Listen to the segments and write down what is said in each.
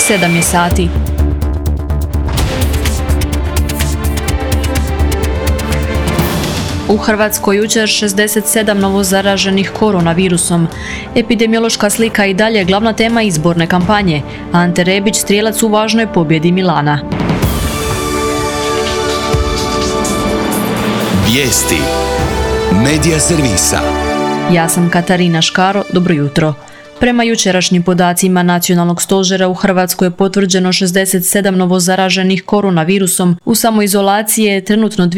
7 je sati. U Hrvatskoj jučer 67 novozaraženih koronavirusom. Epidemiološka slika i dalje glavna tema izborne kampanje. Ante Rebić strijelac u važnoj pobjedi Milana. Vijesti. Medija servisa. Ja sam Katarina Škaro, dobro jutro. Prema jučerašnjim podacima Nacionalnog stožera u Hrvatskoj je potvrđeno 67 novozaraženih koronavirusom. U samoizolaciji je trenutno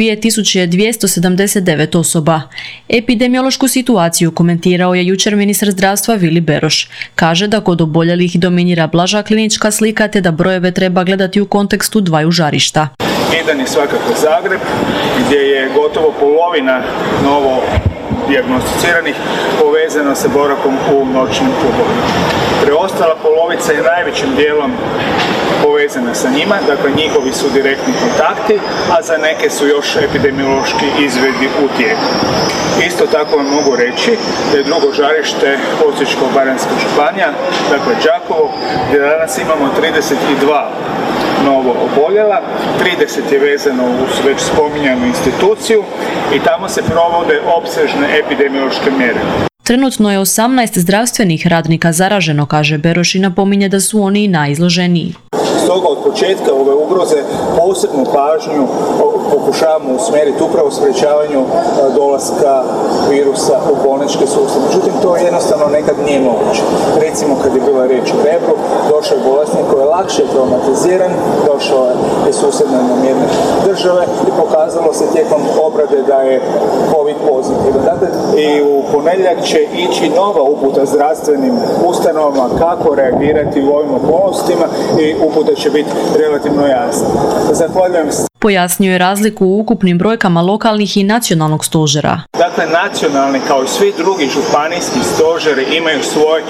2279 osoba. Epidemiološku situaciju komentirao je jučer ministar zdravstva Vili Beroš. Kaže da kod oboljelih dominira blaža klinička slika te da brojeve treba gledati u kontekstu dvaju žarišta. Jedan je svakako Zagreb gdje je gotovo polovina novo dijagnosticiranih povezano sa boravkom u noćnim klubovima. Preostala polovica je najvećim dijelom povezana sa njima, dakle njihovi su direktni kontakti, a za neke su još epidemiološki izvidi u tijeku. Isto tako vam mogu reći da je drugo žarište Osječko-baranjska županija, dakle Đakovo, gdje danas imamo 32 novo oboljela, 30 je vezano uz već spominjanu instituciju i tamo se provode opsežne epidemiološke mjere. Trenutno je 18 zdravstvenih radnika zaraženo, kaže Beroš i napominje da su oni i najizloženiji. Stoga od početka ove ugroze posebnu pažnju pokušavamo usmjeriti upravo sprječavanju dolaska virusa u bolnički sustav. Međutim, to jednostavno nekad nije moguće. Recimo, kad je bila riječ o Rebru, došao je bolesnik koji je lakše traumatiziran, došao je iz susjedne nam jedne države i pokazalo se tijekom obrade da je COVID pozitivan. Dakle, i u ponedjeljak će ići nova uputa zdravstvenim ustanovama kako reagirati u ovim okolnostima i uputa će biti relativno jasna. Zahvaljujem se. Pojasnio je razliku u ukupnim brojkama lokalnih i nacionalnog stožera. Dakle, nacionalni kao i svi drugi županijski stožeri imaju svoj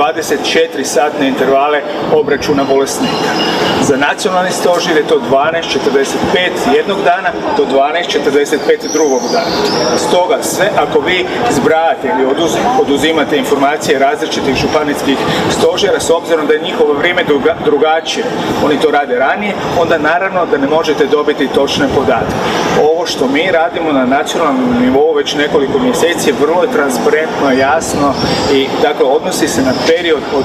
24-satne intervale obračuna bolesnika. Za nacionalni stožer je to 12:45 jednog dana do 12:45 drugog dana. Stoga sve, ako vi zbrajate ili oduzimate informacije različitih županijskih stožera, s obzirom da je njihovo vrijeme drugačije, oni to rade ranije, onda naravno da ne možete dobiti točne podatke. Ovo što mi radimo na nacionalnom nivou već nekoliko mjeseci je vrlo transparentno, jasno i dakle odnosi se na period od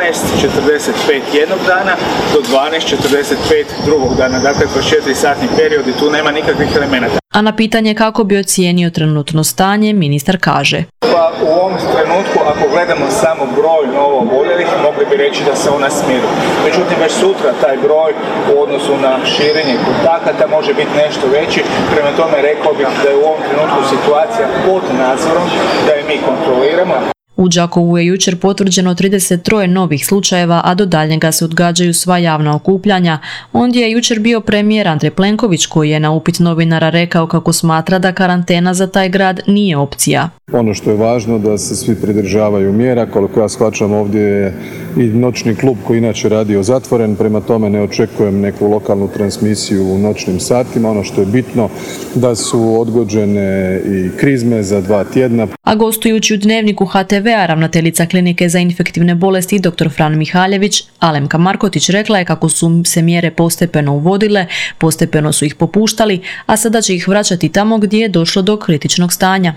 12:45 jednog dana do 12:45 drugog dana, dakle 24-satni period i tu nema nikakvih elemenata. A na pitanje kako bi ocijenio trenutno stanje, ministar kaže. Pa u ovom trenutku, ako gledamo samo broj novo oboljelih, mogli bi reći da se ona smiruje. Međutim, već sutra taj broj u odnosu na širenje kontakata može biti nešto veći. Prema tome rekao bih da je u ovom trenutku situacija pod nadzorom, da je mi kontroliramo. U Đakovu je jučer potvrđeno 33 novih slučajeva, a do daljnjega se odgađaju sva javna okupljanja. Ondje je jučer bio premijer Andrej Plenković koji je na upit novinara rekao kako smatra da karantena za taj grad nije opcija. Ono što je važno da se svi pridržavaju mjera, koliko ja shvaćam ovdje je i noćni klub koji inače radio zatvoren, prema tome ne očekujem neku lokalnu transmisiju u noćnim satima. Ono što je bitno da su odgođene i krizme za 2 tjedna. A gostujući u Dnevniku HTV-a ravnateljica klinike za infektivne bolesti dr. Fran Mihaljević, Alemka Markotić, rekla je kako su se mjere postepeno uvodile, postepeno su ih popuštali, a sada će ih vraćati tamo gdje je došlo do kritičnog stanja.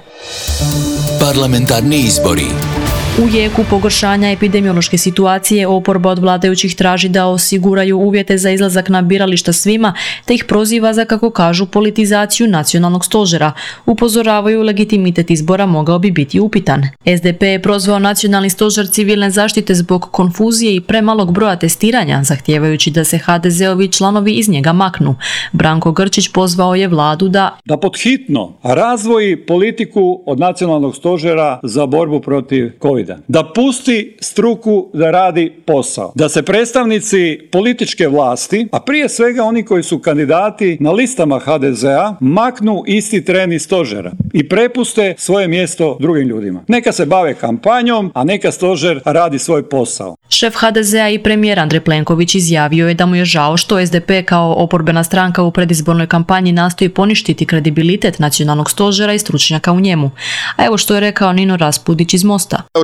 Parlamentarni izbori. U jeku pogoršanja epidemiološke situacije oporba od vladajućih traži da osiguraju uvjete za izlazak na birališta svima, te ih proziva za, kako kažu, politizaciju nacionalnog stožera. Upozoravaju legitimitet izbora mogao bi biti upitan. SDP je prozvao nacionalni stožer civilne zaštite zbog konfuzije i premalog broja testiranja, zahtijevajući da se HDZ-ovi članovi iz njega maknu. Branko Grčić pozvao je vladu da podhitno razvoji politiku od nacionalnog stožera za borbu protiv COVID. Da pusti struku da radi posao. Da se predstavnici političke vlasti, a prije svega oni koji su kandidati na listama HDZ-a, maknu isti tren iz stožera i prepuste svoje mjesto drugim ljudima. Neka se bave kampanjom, a neka stožer radi svoj posao. Šef HDZ-a i premijer Andrej Plenković izjavio je da mu je žao što SDP kao oporbena stranka u predizbornoj kampanji nastoji poništiti kredibilitet nacionalnog stožera i stručnjaka u njemu. A evo što je rekao Nino Raspudić iz Mosta.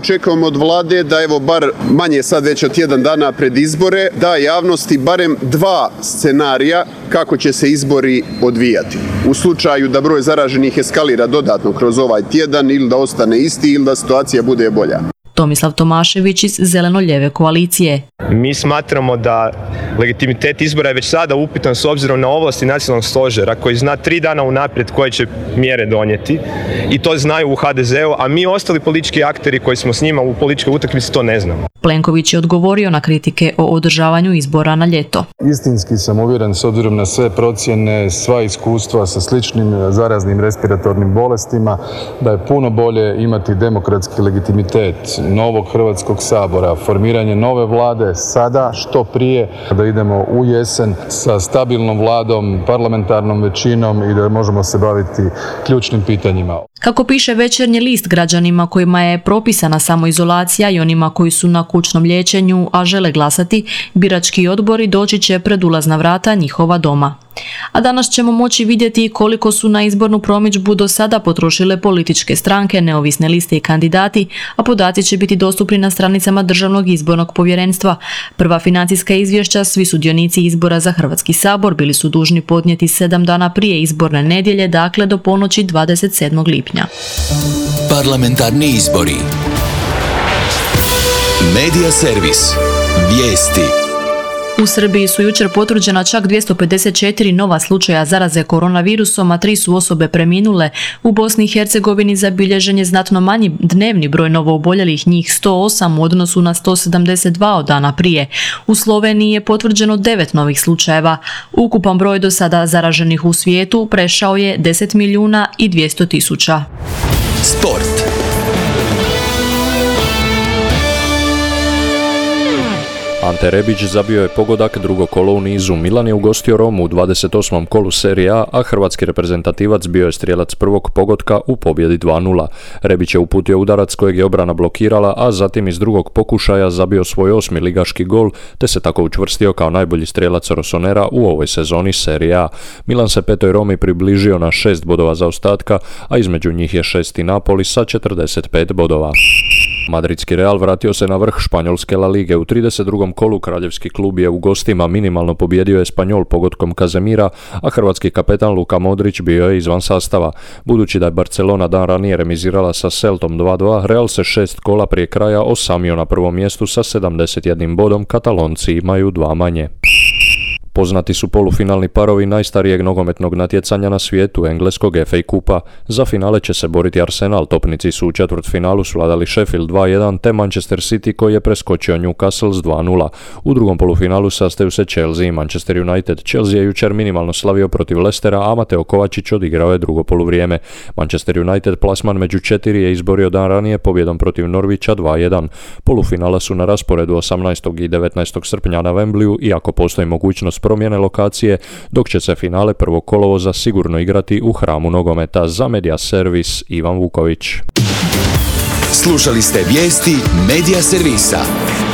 očekujemo od vlade da evo bar manje sad već od tjedan dana pred izbore, da javnosti barem 2 scenarija kako će se izbori odvijati. U slučaju da broj zaraženih eskalira dodatno kroz ovaj tjedan ili da ostane isti ili da situacija bude bolja. Tomislav Tomašević iz Zeleno-lijeve koalicije. Mi smatramo da legitimitet izbora je već sada upitan s obzirom na ovlasti nacionalnog stožera koji zna 3 dana unaprijed koje će mjere donijeti i to znaju u HDZ-u, a mi ostali politički akteri koji smo s njima u političkoj utakmici to ne znamo. Plenković je odgovorio na kritike o održavanju izbora na ljeto. Istinski sam uvjeren s obzirom na sve procjene, sva iskustva sa sličnim zaraznim respiratornim bolestima da je puno bolje imati demokratski legitimitet novog Hrvatskog sabora, formiranje nove vlade sada što prije, da idemo u jesen sa stabilnom vladom, parlamentarnom većinom i da možemo se baviti ključnim pitanjima. Kako piše Večernji list, građanima kojima je propisana samoizolacija i onima koji su na kućnom liječenju, a žele glasati, birački odbori doći će pred ulazna vrata njihova doma. A danas ćemo moći vidjeti koliko su na izbornu promidžbu do sada potrošile političke stranke, neovisne liste i kandidati, a podaci će biti dostupni na stranicama Državnog izbornog povjerenstva. Prva financijska izvješća svi sudionici izbora za Hrvatski sabor bili su dužni podnijeti 7 dana prije izborne nedjelje, dakle do ponoći 27. lipnja. Parlamentarni izbori. Medija servis. Vijesti. U Srbiji su jučer potvrđena čak 254 nova slučaja zaraze koronavirusom, a 3 su osobe preminule. U Bosni i Hercegovini zabilježen je znatno manji dnevni broj novooboljelih, njih 108 u odnosu na 172 od dana prije. U Sloveniji je potvrđeno 9 novih slučajeva. Ukupan broj do sada zaraženih u svijetu prešao je 10 milijuna i 200 tisuća. Sport. Ante Rebić zabio je pogodak, drugo kolo u nizu. Milan je ugostio Romu u 28. kolu Serije A, a hrvatski reprezentativac bio je strijelac prvog pogotka u pobjedi 2:0. Rebić je uputio udarac kojeg je obrana blokirala, a zatim iz drugog pokušaja zabio svoj 8. ligaški gol, te se tako učvrstio kao najbolji strijelac Rossonera u ovoj sezoni Serije A. Milan se petoj Romi približio na 6 bodova zaostatka, a između njih je 6. Napoli sa 45 bodova. Madridski Real vratio se na vrh španjolske La Lige. U 32. kolu kraljevski klub je u gostima minimalno pobijedio Espanjol pogodkom Kazemira, a hrvatski kapetan Luka Modrić bio je izvan sastava. Budući da je Barcelona dan ranije remizirala sa Celtom 2:2, Real se 6 kola prije kraja osamio na prvom mjestu sa 71 bodom, Katalonci imaju 2 manje. Poznati su polufinalni parovi najstarijeg nogometnog natjecanja na svijetu, engleskog FA Kupa. Za finale će se boriti Arsenal, topnici su u četvrtfinalu svladali Sheffield 2:1, te Manchester City koji je preskočio Newcastle s 2:0. U drugom polufinalu sastaju se Chelsea i Manchester United. Chelsea je jučer minimalno slavio protiv Leicestera, a Mateo Kovačić odigrao je drugo poluvrijeme. Manchester United plasman među 4 je izborio dan ranije pobjedom protiv Norwicha 2:1. Polufinala su na rasporedu 18. i 19. srpnja na Wembleyu, iako postoji mogućnost promjene lokacije, dok će se finale prvog kolovoza sigurno igrati u hramu nogometa. Za Medija servis Ivan Vuković. Slušali ste vijesti Medija servisa.